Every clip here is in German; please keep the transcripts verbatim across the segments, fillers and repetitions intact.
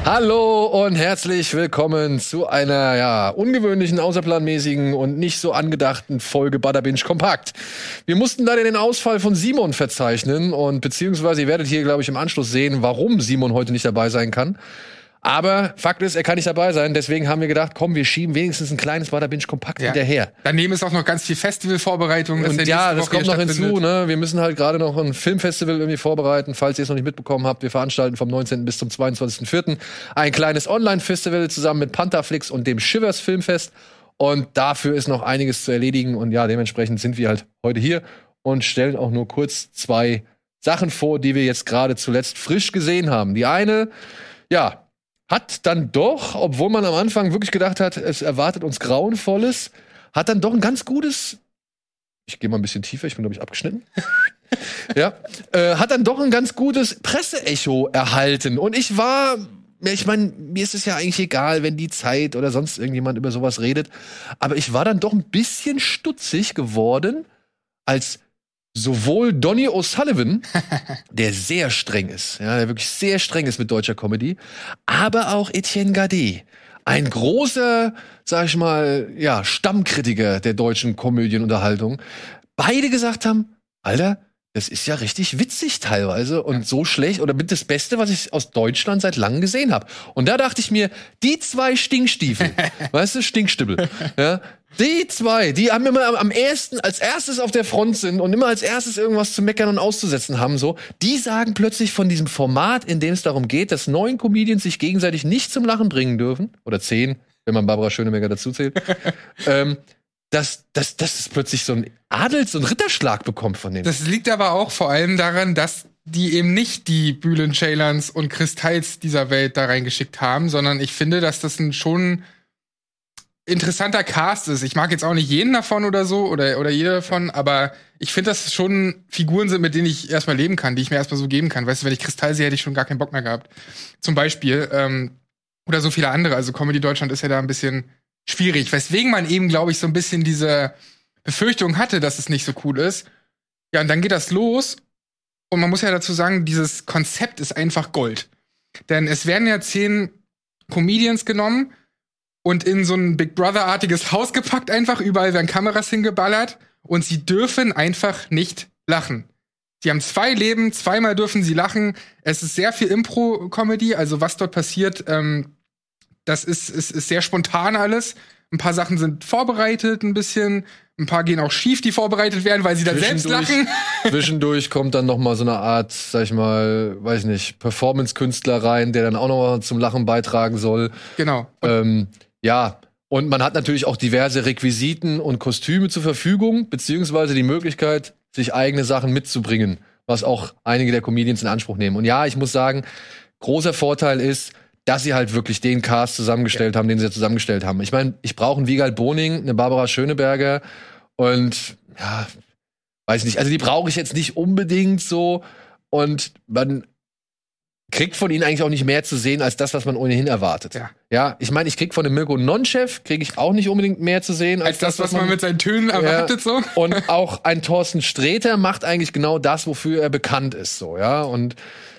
Hallo und herzlich willkommen zu einer ja ungewöhnlichen, außerplanmäßigen und nicht so angedachten Folge Bada Binge Kompakt. Wir mussten leider den Ausfall von Simon verzeichnen und beziehungsweise ihr werdet hier, glaube ich, im Anschluss sehen, warum Simon heute nicht dabei sein kann. Aber Fakt ist, er kann nicht dabei sein, deswegen haben wir gedacht, komm, wir schieben wenigstens ein kleines Bada Binge Kompakt ja. hinterher. Daneben ist auch noch ganz viel Festivalvorbereitung. Und ja, das kommt noch hinzu, ne? Wir müssen halt gerade noch ein Filmfestival irgendwie vorbereiten, falls ihr es noch nicht mitbekommen habt. Wir veranstalten vom neunzehnten bis zum zweiundzwanzigsten vierten ein kleines Online-Festival zusammen mit Pantherflix und dem Shivers Filmfest. Und dafür ist noch einiges zu erledigen. Und ja, dementsprechend sind wir halt heute hier und stellen auch nur kurz zwei Sachen vor, die wir jetzt gerade zuletzt frisch gesehen haben. Die eine, ja, hat dann doch, obwohl man am Anfang wirklich gedacht hat, es erwartet uns Grauenvolles, hat dann doch ein ganz gutes, ich gehe mal ein bisschen tiefer, ich bin, glaube ich, abgeschnitten, ja, äh, hat dann doch ein ganz gutes Presseecho erhalten. Und ich war, ich meine, mir ist es ja eigentlich egal, wenn die Zeit oder sonst irgendjemand über sowas redet, aber ich war dann doch ein bisschen stutzig geworden, als sowohl Donny O'Sullivan, der sehr streng ist, ja, der wirklich sehr streng ist mit deutscher Comedy, aber auch Etienne Gardet, ein großer, sag ich mal, ja, Stammkritiker der deutschen Komödienunterhaltung, beide gesagt haben, Alter, das ist ja richtig witzig teilweise und so schlecht oder mit das Beste, was ich aus Deutschland seit langem gesehen habe. Und da dachte ich mir, die zwei Stinkstiefel, weißt du, Stinkstibbel, ja, die zwei, die haben immer am ersten, als erstes auf der Front sind und immer als erstes irgendwas zu meckern und auszusetzen haben, so, die sagen plötzlich von diesem Format, in dem es darum geht, dass neun Comedians sich gegenseitig nicht zum Lachen bringen dürfen, oder zehn, wenn man Barbara Schöneberger dazu zählt, ähm, dass, dass, dass es plötzlich so ein Adels- und Ritterschlag bekommt von denen. Das liegt aber auch vor allem daran, dass die eben nicht die Bülent Ceylan's und Chris Teils dieser Welt da reingeschickt haben, sondern ich finde, dass das ein schon interessanter Cast ist. Ich mag jetzt auch nicht jeden davon oder so oder, oder jeder davon, aber ich finde, dass es schon Figuren sind, mit denen ich erstmal leben kann, die ich mir erstmal so geben kann. Weißt du, wenn ich Chris Teil sehe, hätte ich schon gar keinen Bock mehr gehabt. Zum Beispiel. Ähm, oder so viele andere. Also Comedy Deutschland ist ja da ein bisschen schwierig, weswegen man eben, glaube ich, so ein bisschen diese Befürchtung hatte, dass es nicht so cool ist. Ja, und dann geht das los. Und man muss ja dazu sagen, dieses Konzept ist einfach Gold. Denn es werden ja zehn Comedians genommen und in so ein Big Brother-artiges Haus gepackt einfach. Überall werden Kameras hingeballert. Und sie dürfen einfach nicht lachen. Sie haben zwei Leben, zweimal dürfen sie lachen. Es ist sehr viel Impro-Comedy. Also was dort passiert, ähm, das ist, ist, ist sehr spontan alles. Ein paar Sachen sind vorbereitet ein bisschen. Ein paar gehen auch schief, die vorbereitet werden, weil sie dann selbst lachen. Zwischendurch kommt dann noch mal so eine Art, sag ich mal, weiß nicht, Performance-Künstler rein, der dann auch noch mal zum Lachen beitragen soll. Genau. Ähm, ja, und man hat natürlich auch diverse Requisiten und Kostüme zur Verfügung, beziehungsweise die Möglichkeit, sich eigene Sachen mitzubringen, was auch einige der Comedians in Anspruch nehmen. Und ja, ich muss sagen, großer Vorteil ist, dass sie halt wirklich den Cast zusammengestellt ja. haben, den sie zusammengestellt haben. Ich meine, ich brauche einen Wiegald Boning, eine Barbara Schöneberger und ja, weiß nicht, also die brauche ich jetzt nicht unbedingt so und man kriegt von ihnen eigentlich auch nicht mehr zu sehen als das, was man ohnehin erwartet. Ja, ja, ich meine, ich krieg von dem Mirko Nonchef kriege ich auch nicht unbedingt mehr zu sehen als, als das, was man, man mit seinen Tönen erwartet ja. so. Und auch ein Thorsten Sträter macht eigentlich genau das, wofür er bekannt ist, so, ja, und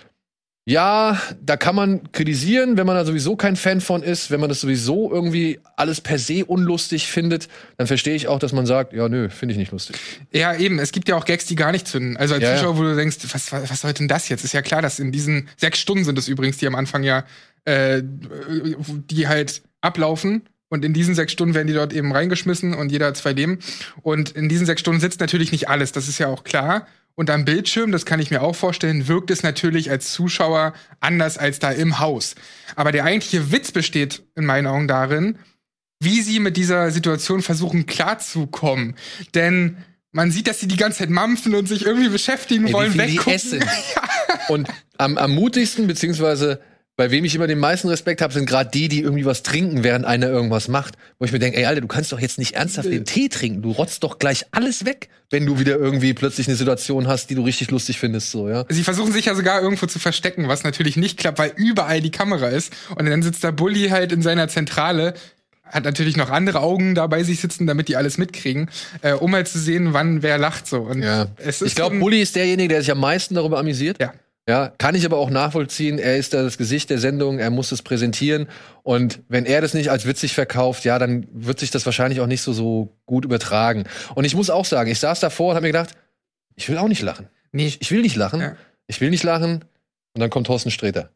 ja, da kann man kritisieren, wenn man da sowieso kein Fan von ist, wenn man das sowieso irgendwie alles per se unlustig findet, dann verstehe ich auch, dass man sagt, ja, nö, finde ich nicht lustig. Ja, eben, es gibt ja auch Gags, die gar nicht zünden. Also als ja, Zuschauer, wo du denkst, was, was, was soll denn das jetzt? Ist ja klar, dass in diesen sechs Stunden sind es übrigens, die am Anfang ja, äh, die halt ablaufen. Und in diesen sechs Stunden werden die dort eben reingeschmissen und jeder hat zwei Leben. Und in diesen sechs Stunden sitzt natürlich nicht alles, das ist ja auch klar. Und am Bildschirm, das kann ich mir auch vorstellen, wirkt es natürlich als Zuschauer anders als da im Haus. Aber der eigentliche Witz besteht in meinen Augen darin, wie sie mit dieser Situation versuchen klarzukommen. Denn man sieht, dass sie die ganze Zeit mampfen und sich irgendwie beschäftigen Ey, wollen, wie viel weggucken. Die essen. Und am, am mutigsten, beziehungsweise bei wem ich immer den meisten Respekt habe, sind gerade die, die irgendwie was trinken, während einer irgendwas macht. Wo ich mir denke, ey, Alter, du kannst doch jetzt nicht ernsthaft den Tee trinken. Du rotzt doch gleich alles weg, wenn du wieder irgendwie plötzlich eine Situation hast, die du richtig lustig findest, so, ja. Sie versuchen sich ja sogar irgendwo zu verstecken, was natürlich nicht klappt, weil überall die Kamera ist. Und dann sitzt der Bulli halt in seiner Zentrale, hat natürlich noch andere Augen da bei sich sitzen, damit die alles mitkriegen, äh, um halt zu sehen, wann wer lacht, so. Und ja. es ist ich glaube, Bulli ist derjenige, der sich am meisten darüber amüsiert. Ja. Ja, kann ich aber auch nachvollziehen. Er ist da das Gesicht der Sendung, er muss es präsentieren. Und wenn er das nicht als witzig verkauft, ja, dann wird sich das wahrscheinlich auch nicht so, so gut übertragen. Und ich muss auch sagen, ich saß davor und habe mir gedacht, ich will auch nicht lachen. Nee. Ich, ich will nicht lachen. Ja. Ich will nicht lachen. Und dann kommt Thorsten Sträter.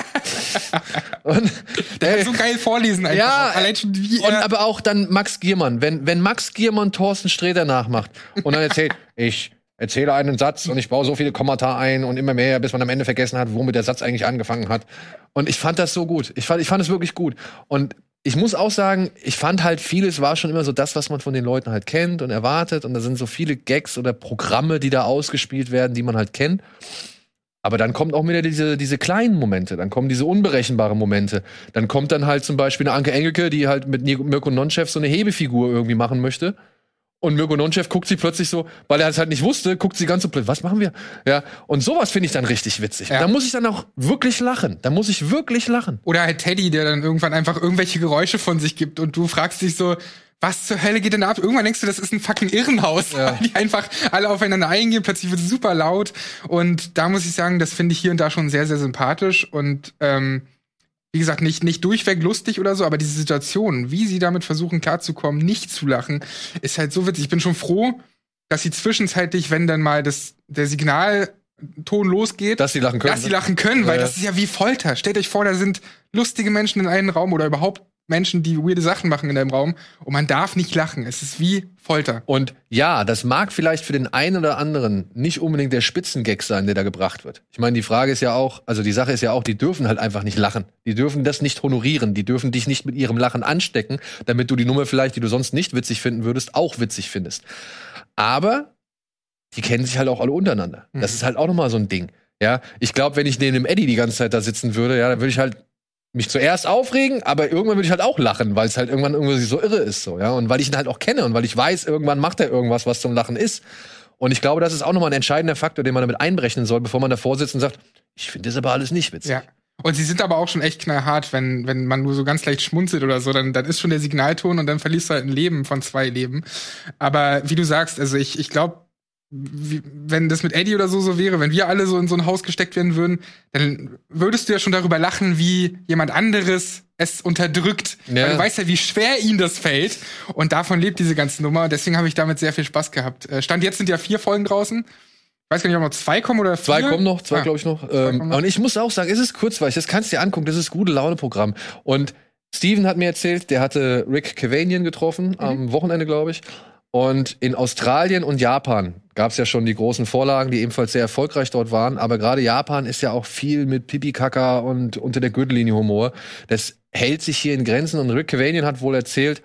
und, der kann so geil vorlesen einfach. Ja, allein schon wie und aber auch dann Max Giermann. Wenn, wenn Max Giermann Thorsten Sträter nachmacht und dann erzählt, ich erzähle einen Satz und ich baue so viele Kommata ein und immer mehr, bis man am Ende vergessen hat, womit der Satz eigentlich angefangen hat. Und ich fand das so gut. Ich fand, ich fand es wirklich gut. Und ich muss auch sagen, ich fand halt vieles war schon immer so das, was man von den Leuten halt kennt und erwartet. Und da sind so viele Gags oder Programme, die da ausgespielt werden, die man halt kennt. Aber dann kommt auch wieder diese, diese kleinen Momente, dann kommen diese unberechenbaren Momente. Dann kommt dann halt zum Beispiel eine Anke Engelke, die halt mit Mirko Nonchef so eine Hebefigur irgendwie machen möchte. Und Mirko Nonchef guckt sie plötzlich so, weil er es halt nicht wusste, guckt sie ganz so blöd, was machen wir? Ja, und sowas finde ich dann richtig witzig. Ja. Da muss ich dann auch wirklich lachen. Da muss ich wirklich lachen. Oder halt Teddy, der dann irgendwann einfach irgendwelche Geräusche von sich gibt und du fragst dich so, was zur Hölle geht denn da ab? Irgendwann denkst du, das ist ein fucking Irrenhaus, ja. Die einfach alle aufeinander eingehen, plötzlich wird es super laut. Und da muss ich sagen, das finde ich hier und da schon sehr, sehr sympathisch. Und ähm, wie gesagt, nicht, nicht durchweg lustig oder so, aber diese Situation, wie sie damit versuchen klarzukommen, nicht zu lachen, ist halt so witzig. Ich bin schon froh, dass sie zwischenzeitlich, wenn dann mal das, der Signalton losgeht, dass sie lachen können. Dass sie lachen können, ja, weil ja. das ist ja wie Folter. Stellt euch vor, da sind lustige Menschen in einem Raum oder überhaupt Menschen, die weirde Sachen machen in einem Raum und man darf nicht lachen. Es ist wie Folter. Und ja, das mag vielleicht für den einen oder anderen nicht unbedingt der Spitzengag sein, der da gebracht wird. Ich meine, die Frage ist ja auch, also die Sache ist ja auch, die dürfen halt einfach nicht lachen. Die dürfen das nicht honorieren. Die dürfen dich nicht mit ihrem Lachen anstecken, damit du die Nummer vielleicht, die du sonst nicht witzig finden würdest, auch witzig findest. Aber die kennen sich halt auch alle untereinander. Mhm. Das ist halt auch nochmal so ein Ding. Ja, ich glaube, wenn ich neben dem Eddie die ganze Zeit da sitzen würde, ja, dann würde ich halt mich zuerst aufregen, aber irgendwann würde ich halt auch lachen, weil es halt irgendwann irgendwie so irre ist, so, ja. Und weil ich ihn halt auch kenne und weil ich weiß, irgendwann macht er irgendwas, was zum Lachen ist. Und ich glaube, das ist auch nochmal ein entscheidender Faktor, den man damit einberechnen soll, bevor man davor sitzt und sagt, ich finde das aber alles nicht witzig. Ja. Und sie sind aber auch schon echt knallhart, wenn, wenn man nur so ganz leicht schmunzelt oder so, dann, dann ist schon der Signalton und dann verlierst du halt ein Leben von zwei Leben. Aber wie du sagst, also ich, ich glaube, Wie, wenn das mit Eddie oder so so wäre, wenn wir alle so in so ein Haus gesteckt werden würden, dann würdest du ja schon darüber lachen, wie jemand anderes es unterdrückt. Ja. Weil du weißt ja, wie schwer ihm das fällt. Und davon lebt diese ganze Nummer. Deswegen habe ich damit sehr viel Spaß gehabt. Stand jetzt sind ja vier Folgen draußen. Ich weiß gar nicht, ob noch zwei kommen oder vier. Zwei kommen noch, zwei ah, glaube ich noch. Ähm, noch. Und ich muss auch sagen, es ist kurzweilig. Das kannst du dir angucken. Das ist gute Laune-Programm. Und Steven hat mir erzählt, der hatte Rick Cavanian getroffen, mhm. am Wochenende, glaube ich. Und in Australien und Japan gab es ja schon die großen Vorlagen, die ebenfalls sehr erfolgreich dort waren. Aber gerade Japan ist ja auch viel mit Pipi-Kaka und unter der Gürtellinie Humor. Das hält sich hier in Grenzen. Und Rick Cavanian hat wohl erzählt,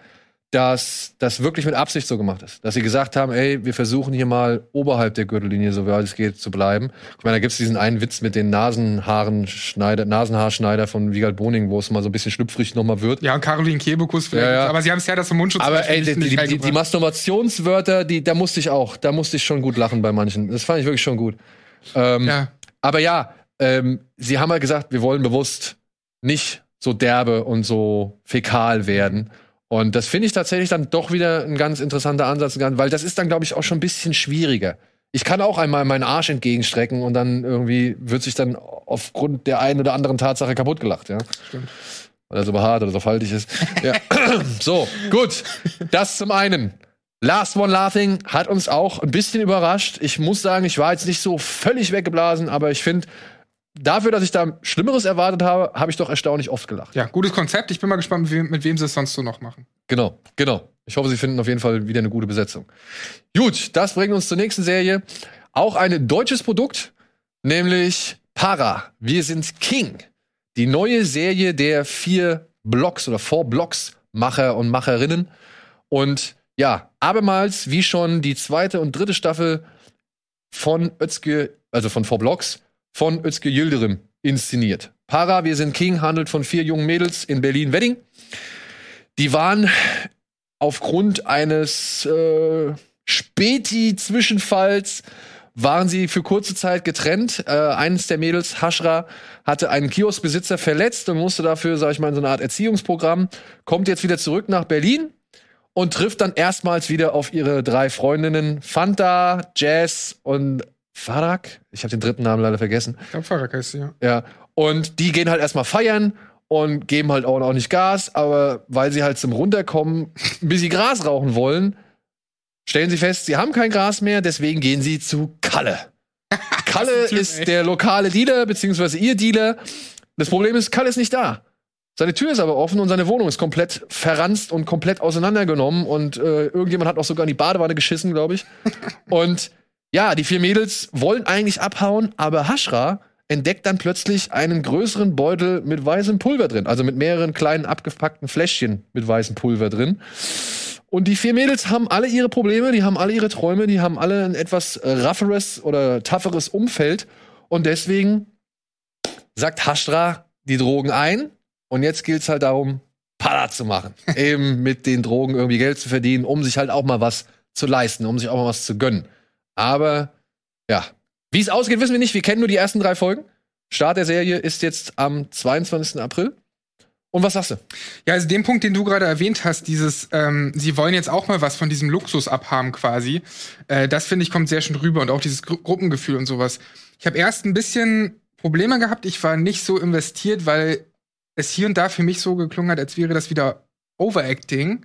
dass das wirklich mit Absicht so gemacht ist. Dass sie gesagt haben, ey, wir versuchen hier mal oberhalb der Gürtellinie, so weit es geht, zu bleiben. Ich meine, da gibt's diesen einen Witz mit den Nasenhaarenschneider, Nasenhaarschneider von Wiegald Boning, wo es mal so ein bisschen schlüpfrig nochmal wird. Ja, und Caroline Kebekus vielleicht. Ja, ja. Aber sie haben es ja das vom Mundschutz. Aber ey, die, die, die, die Masturbationswörter, die, da musste ich auch, da musste ich schon gut lachen bei manchen. Das fand ich wirklich schon gut. Ähm, ja. Aber ja, ähm, sie haben halt gesagt, wir wollen bewusst nicht so derbe und so fäkal werden. Und das finde ich tatsächlich dann doch wieder ein ganz interessanter Ansatz, weil das ist dann, glaube ich, auch schon ein bisschen schwieriger. Ich kann auch einmal meinen Arsch entgegenstrecken und dann irgendwie wird sich dann aufgrund der einen oder anderen Tatsache kaputt gelacht, ja. Stimmt. Weil er so behaart oder so faltig ist. Ja. So, gut. Das zum einen. Last One Laughing hat uns auch ein bisschen überrascht. Ich muss sagen, ich war jetzt nicht so völlig weggeblasen, aber ich finde, dafür, dass ich da Schlimmeres erwartet habe, habe ich doch erstaunlich oft gelacht. Ja, gutes Konzept. Ich bin mal gespannt, mit wem, mit wem sie es sonst so noch machen. Genau, genau. Ich hoffe, sie finden auf jeden Fall wieder eine gute Besetzung. Gut, das bringt uns zur nächsten Serie. Auch ein deutsches Produkt, nämlich Para. Wir sind King. Die neue Serie der vier Blocks oder Four Blocks Macher und Macherinnen. Und ja, abermals, wie schon die zweite und dritte Staffel von Özge, also von Four Blocks, von Özge Yildirim inszeniert. Para, wir sind King, handelt von vier jungen Mädels in Berlin-Wedding. Die waren aufgrund eines äh, Späti-Zwischenfalls waren sie für kurze Zeit getrennt. Äh, eines der Mädels, Hashra, hatte einen Kioskbesitzer verletzt und musste dafür, sag ich mal, in so eine Art Erziehungsprogramm, kommt jetzt wieder zurück nach Berlin und trifft dann erstmals wieder auf ihre drei Freundinnen Fanta, Jazz und Farag? Ich habe den dritten Namen leider vergessen. Ich glaube, Farag heißt sie, ja. Ja. Und die gehen halt erstmal feiern und geben halt auch noch nicht Gas, aber weil sie halt zum Runterkommen ein bisschen Gras rauchen wollen, stellen sie fest, sie haben kein Gras mehr, deswegen gehen sie zu Kalle. Kalle ist der lokale Dealer, beziehungsweise ihr Dealer. Das Problem ist, Kalle ist nicht da. Seine Tür ist aber offen und seine Wohnung ist komplett verranzt und komplett auseinandergenommen. Und äh, irgendjemand hat auch sogar in die Badewanne geschissen, glaube ich. Und ja, die vier Mädels wollen eigentlich abhauen, aber Hashra entdeckt dann plötzlich einen größeren Beutel mit weißem Pulver drin. Also mit mehreren kleinen abgepackten Fläschchen mit weißem Pulver drin. Und die vier Mädels haben alle ihre Probleme, die haben alle ihre Träume, die haben alle ein etwas rougheres oder tougheres Umfeld. Und deswegen sagt Hashra die Drogen ein. Und jetzt gilt es halt darum, Para zu machen. Eben mit den Drogen irgendwie Geld zu verdienen, um sich halt auch mal was zu leisten, um sich auch mal was zu gönnen. Aber, ja. Wie es ausgeht, wissen wir nicht. Wir kennen nur die ersten drei Folgen. Start der Serie ist jetzt am zweiundzwanzigsten April. Und was sagst du? Ja, also den Punkt, den du gerade erwähnt hast, dieses, ähm, sie wollen jetzt auch mal was von diesem Luxus abhaben quasi, äh, das finde ich kommt sehr schön rüber und auch dieses Gru- Gruppengefühl und sowas. Ich habe erst ein bisschen Probleme gehabt, ich war nicht so investiert, weil es hier und da für mich so geklungen hat, als wäre das wieder Overacting.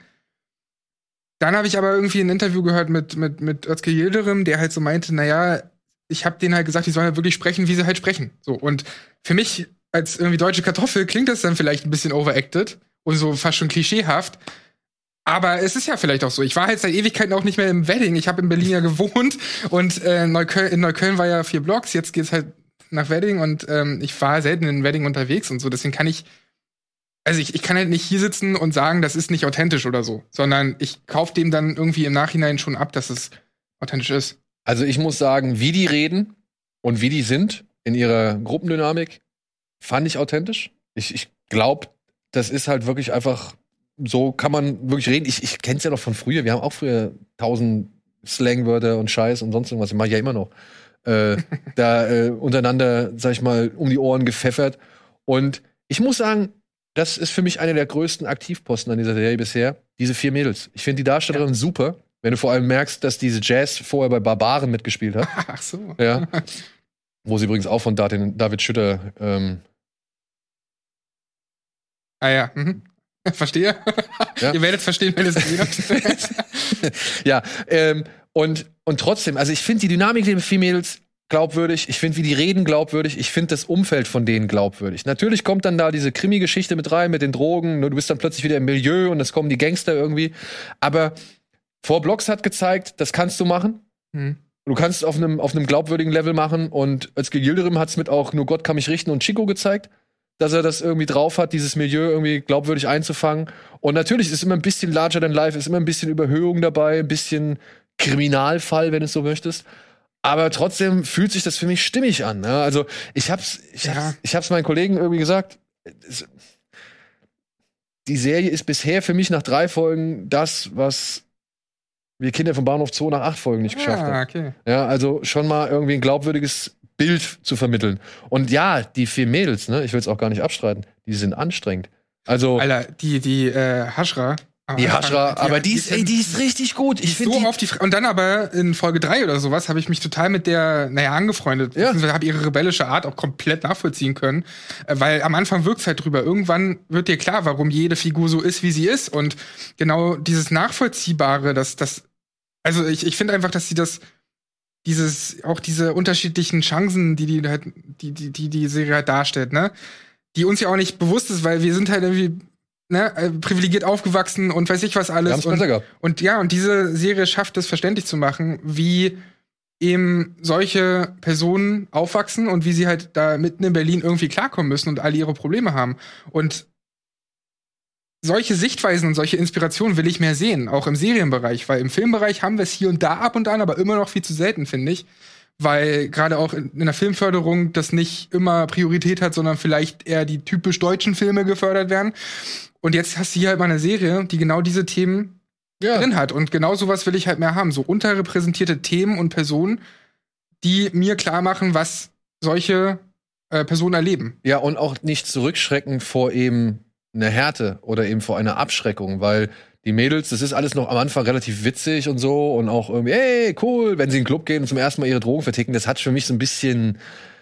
Dann habe ich aber irgendwie ein Interview gehört mit, mit, mit Özge Yildirim, der halt so meinte, naja, ich habe denen halt gesagt, die sollen halt wirklich sprechen, wie sie halt sprechen. So, und für mich als irgendwie deutsche Kartoffel klingt das dann vielleicht ein bisschen overacted und so fast schon klischeehaft. Aber es ist ja vielleicht auch so. Ich war halt seit Ewigkeiten auch nicht mehr im Wedding. Ich habe in Berlin ja gewohnt und äh, Neukölln, in Neukölln war ja vier Blocks. Jetzt geht's halt nach Wedding und ähm, ich war selten in Wedding unterwegs und so. Deswegen kann ich, also ich, ich kann halt nicht hier sitzen und sagen, das ist nicht authentisch oder so, sondern ich kaufe dem dann irgendwie im Nachhinein schon ab, dass es authentisch ist. Also ich muss sagen, wie die reden und wie die sind in ihrer Gruppendynamik, fand ich authentisch. Ich, ich glaube, das ist halt wirklich einfach, so kann man wirklich reden. Ich, ich kenne es ja noch von früher. Wir haben auch früher tausend Slangwörter und Scheiß und sonst irgendwas. Ich mache ja immer noch. Äh, da äh, untereinander, sag ich mal, um die Ohren gepfeffert. Und ich muss sagen, das ist für mich einer der größten Aktivposten an dieser Serie bisher. Diese vier Mädels. Ich finde die Darstellerin ja. super. Wenn du vor allem merkst, dass diese Jazz vorher bei Barbaren mitgespielt hat. Ach so. Ja. Wo sie übrigens auch von David Schütter ähm, Ah ja, mhm. Verstehe. Ja. Ihr werdet verstehen, wenn ihr es gesehen habt. Ja, ähm, und, und trotzdem, also ich finde die Dynamik der vier Mädels glaubwürdig, ich finde, wie die reden, glaubwürdig, ich finde das Umfeld von denen glaubwürdig. Natürlich kommt dann da diese Krimi-Geschichte mit rein, mit den Drogen, du bist dann plötzlich wieder im Milieu und es kommen die Gangster irgendwie. Aber Four Blocks hat gezeigt, das kannst du machen. Mhm. Du kannst es auf einem auf einem glaubwürdigen Level machen und Özge Yildirim hat es mit auch Nur Gott kann mich richten und Chico gezeigt, dass er das irgendwie drauf hat, dieses Milieu irgendwie glaubwürdig einzufangen. Und natürlich ist immer ein bisschen larger than life, ist immer ein bisschen Überhöhung dabei, ein bisschen Kriminalfall, wenn du es so möchtest. Aber trotzdem fühlt sich das für mich stimmig an. Ne? Also ich hab's, ich, ja. hab's, ich hab's meinen Kollegen irgendwie gesagt, es, die Serie ist bisher für mich nach drei Folgen das, was wir Kinder vom Bahnhof Zoo nach acht Folgen nicht geschafft haben. Ah, okay. Ja, also schon mal irgendwie ein glaubwürdiges Bild zu vermitteln. Und ja, die vier Mädels, ne, ich will es auch gar nicht abstreiten, die sind anstrengend. Also Alter, die die äh, Hashra Die Hashra, aber die ist, ey, die ist richtig gut. Ich finde so die auf die Fre- und dann aber in Folge drei oder sowas habe ich mich total mit der, naja, angefreundet. Ja. Ich habe ihre rebellische Art auch komplett nachvollziehen können, äh, weil am Anfang wirkt's halt drüber. Irgendwann wird dir klar, warum jede Figur so ist, wie sie ist, und genau dieses Nachvollziehbare, dass das, also ich ich finde einfach, dass sie das dieses auch diese unterschiedlichen Chancen, die die halt die die die die Serie halt darstellt, ne, die uns ja auch nicht bewusst ist, weil wir sind halt irgendwie Ne, äh, privilegiert aufgewachsen und weiß ich was alles. Und, und ja, und diese Serie schafft es, verständlich zu machen, wie eben solche Personen aufwachsen und wie sie halt da mitten in Berlin irgendwie klarkommen müssen und alle ihre Probleme haben. Und solche Sichtweisen und solche Inspirationen will ich mehr sehen, auch im Serienbereich, weil im Filmbereich haben wir es hier und da ab und an, aber immer noch viel zu selten, finde ich. Weil gerade auch in, in der Filmförderung das nicht immer Priorität hat, sondern vielleicht eher die typisch deutschen Filme gefördert werden. Und jetzt hast du hier halt mal eine Serie, die genau diese Themen ja. drin hat. Und genau sowas will ich halt mehr haben. So unterrepräsentierte Themen und Personen, die mir klar machen, was solche äh, Personen erleben. Ja, und auch nicht zurückschrecken vor eben einer Härte oder eben vor einer Abschreckung, weil die Mädels, das ist alles noch am Anfang relativ witzig und so und auch irgendwie, hey, cool, wenn sie in den Club gehen und zum ersten Mal ihre Drogen verticken, das hat für mich so ein bisschen,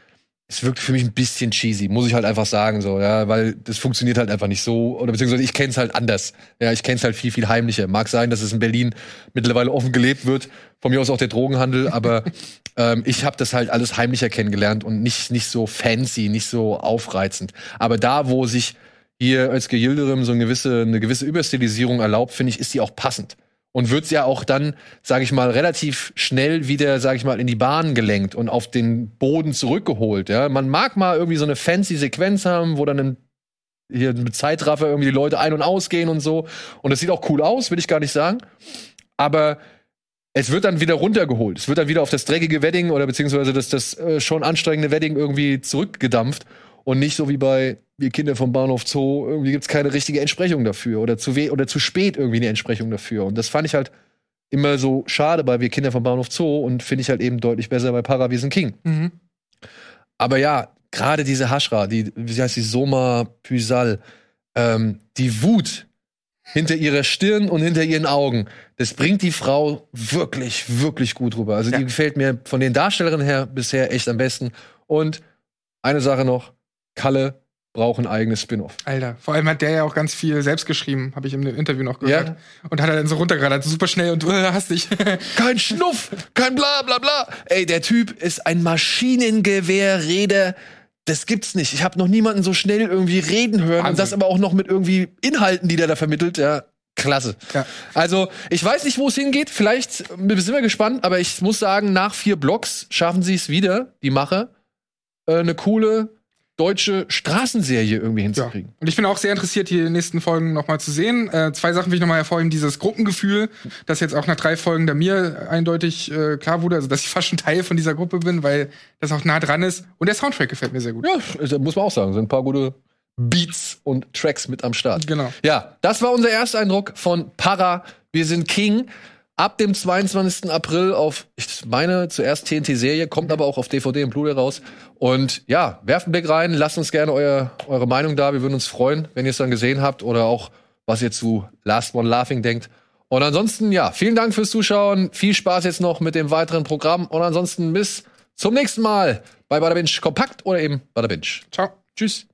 es wirkt für mich ein bisschen cheesy, muss ich halt einfach sagen, so, ja, weil das funktioniert halt einfach nicht so, oder beziehungsweise ich kenn's halt anders. Ja, ich kenn's halt viel, viel heimlicher. Mag sein, dass es in Berlin mittlerweile offen gelebt wird, von mir aus auch der Drogenhandel, aber ähm, ich habe das halt alles heimlicher kennengelernt und nicht, nicht so fancy, nicht so aufreizend. Aber da, wo sich hier als Yildirim so eine gewisse, eine gewisse Überstilisierung erlaubt, finde ich, ist die auch passend. Und wird's ja auch dann, sage ich mal, relativ schnell wieder, sage ich mal, in die Bahn gelenkt und auf den Boden zurückgeholt. Ja? Man mag mal irgendwie so eine fancy Sequenz haben, wo dann ein, hier mit Zeitraffer irgendwie die Leute ein- und ausgehen und so. Und das sieht auch cool aus, will ich gar nicht sagen. Aber es wird dann wieder runtergeholt. Es wird dann wieder auf das dreckige Wedding oder beziehungsweise das, das äh, schon anstrengende Wedding irgendwie zurückgedampft. Und nicht so wie bei Wir Kinder vom Bahnhof Zoo, irgendwie gibt's keine richtige Entsprechung dafür oder zu we oder zu spät irgendwie eine Entsprechung dafür. Und das fand ich halt immer so schade bei Wir Kinder vom Bahnhof Zoo und finde ich halt eben deutlich besser bei Para wir sind King. Mhm. Aber ja, gerade diese Hashra, die, wie heißt die, Soma Pysal, ähm, die Wut hinter ihrer Stirn und hinter ihren Augen, das bringt die Frau wirklich, wirklich gut rüber. Also ja. die gefällt mir von den Darstellerinnen her bisher echt am besten. Und eine Sache noch, Kalle braucht ein eigenes Spin-off. Alter, vor allem hat der ja auch ganz viel selbst geschrieben, habe ich im Interview noch gehört. Ja. Und hat er dann so runtergeradet, super schnell und äh, hastig. Kein Schnuff, kein bla bla bla. Ey, der Typ ist ein Maschinengewehrreder. Das gibt's nicht. Ich habe noch niemanden so schnell irgendwie reden hören. Wahnsinn. Und das aber auch noch mit irgendwie Inhalten, die der da vermittelt. Ja, klasse. Ja. Also, ich weiß nicht, wo es hingeht. Vielleicht sind wir gespannt. Aber ich muss sagen, nach vier Blocks schaffen sie es wieder, die Macher, äh, eine coole deutsche Straßenserie irgendwie hinzukriegen. Ja. Und ich bin auch sehr interessiert, die nächsten Folgen noch mal zu sehen. Äh, zwei Sachen will ich noch mal hervorheben. Dieses Gruppengefühl, das jetzt auch nach drei Folgen da mir eindeutig äh, klar wurde. Also, dass ich fast schon Teil von dieser Gruppe bin, weil das auch nah dran ist. Und der Soundtrack gefällt mir sehr gut. Ja, muss man auch sagen. Sind ein paar gute Beats und Tracks mit am Start. Genau. Ja, das war unser Ersteindruck von Para wir sind King. Ab dem zweiundzwanzigsten April auf, ich meine, zuerst T N T-Serie, kommt aber auch auf D V D und Blu-ray raus. Und ja, werft einen Blick rein, lasst uns gerne euer, eure Meinung da. Wir würden uns freuen, wenn ihr es dann gesehen habt oder auch, was ihr zu Last One Laughing denkt. Und ansonsten, ja, vielen Dank fürs Zuschauen. Viel Spaß jetzt noch mit dem weiteren Programm. Und ansonsten bis zum nächsten Mal bei Bada Binge Kompakt oder eben Bada Binge. Ciao. Tschüss.